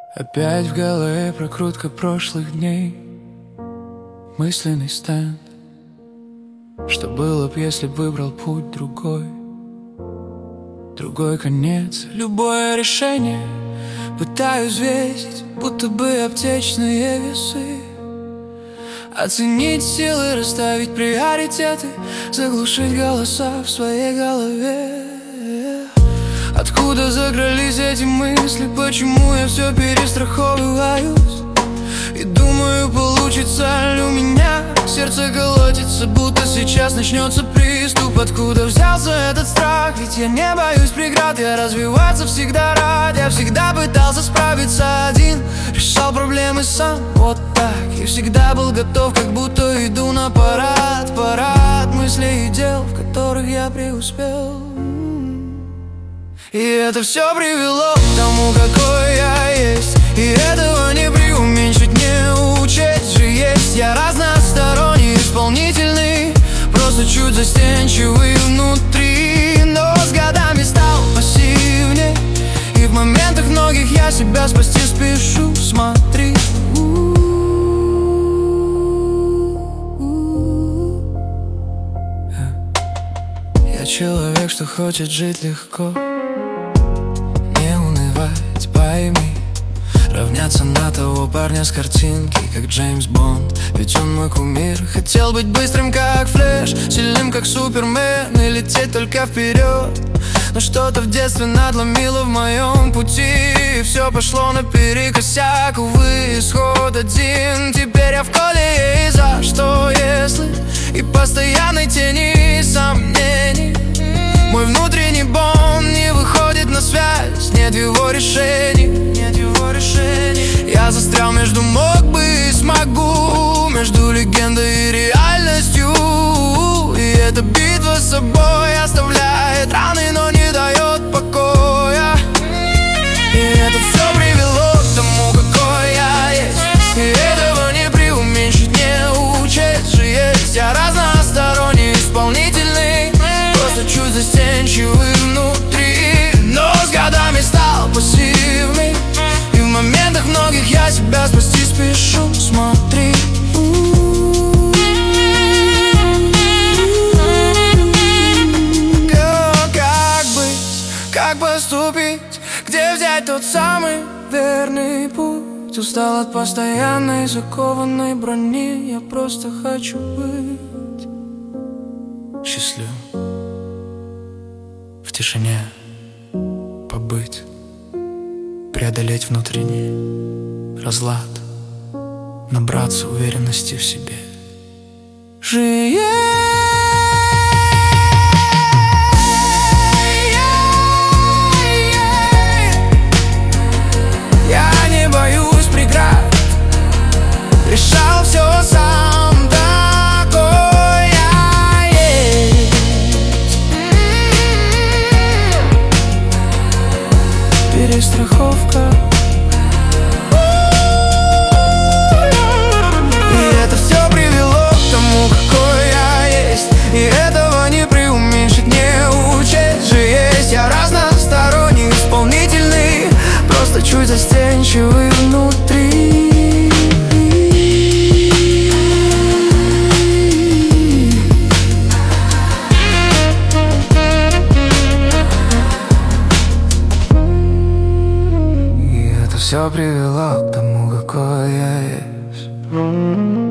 Опять в голове прокрутка прошлых дней, мысленный стенд. Что было б, если б выбрал путь другой? Другой конец, любое решение пытаюсь взвесить, будто бы аптечные весы. Оценить силы, расставить приоритеты, заглушить голоса в своей голове. Откуда закрылись эти мысли, почему я все перестраховываюсь? И думаю, получится ли у меня. Сердце колотится, будто сейчас начнется приступ. Откуда взялся этот страх? Ведь я не боюсь преград, я развиваться всегда рад. Я всегда пытался справиться один, решал проблемы сам, вот так. И всегда был готов, как будто иду на парад. Парад мыслей и дел, в которых я преуспел. И это все привело к тому, какой я есть. И этого не преуменьшить, не учесть же есть. Я разносторонний, исполнительный, просто чуть застенчивый внутри. Но с годами стал пассивней, и в моментах многих я себя спасти спешу. Смотри, я человек, что хочет жить легко. Пойми, равняться на того парня с картинки, как Джеймс Бонд, ведь он мой кумир. Хотел быть быстрым, как Флэш, сильным, как Супермен, и лететь только вперед. Но что-то в детстве надломило в моем пути, и все пошло наперекосяк. Увы, исход один. Теперь я в колее, и за что если? И постоянной тени сомнений. Мой внутренний Бонд не выходит на связь, нет его решений, нет его решений. Я застрял между мог бы и смогу, между легендой и реальностью. И эта битва с собой оставляет раны, но не дает покоя. И это все привело к тому, какой я есть. И этого не преуменьшить, не учесть же есть. Я разносторонний, исполнительный, просто чуть застенчивый внутри. Но с годами стал пассивный, и в моментах многих я себя спасти спешу. Смотри, как быть, как поступить, где взять тот самый верный путь? Устал от постоянной закованной брони, я просто хочу быть счастливым, в тишине побыть, преодолеть внутренний разлад, набраться уверенности в себе. Жить. Я не боюсь преград, решал все сам, такой я есть. Перестраховка. И это все привело к тому, какой я есть. И этого не преуменьшить, не учесть же есть. Я разносторонний, исполнительный, просто чуть застенчивый внутри. И это все привело к тому, какой я есть.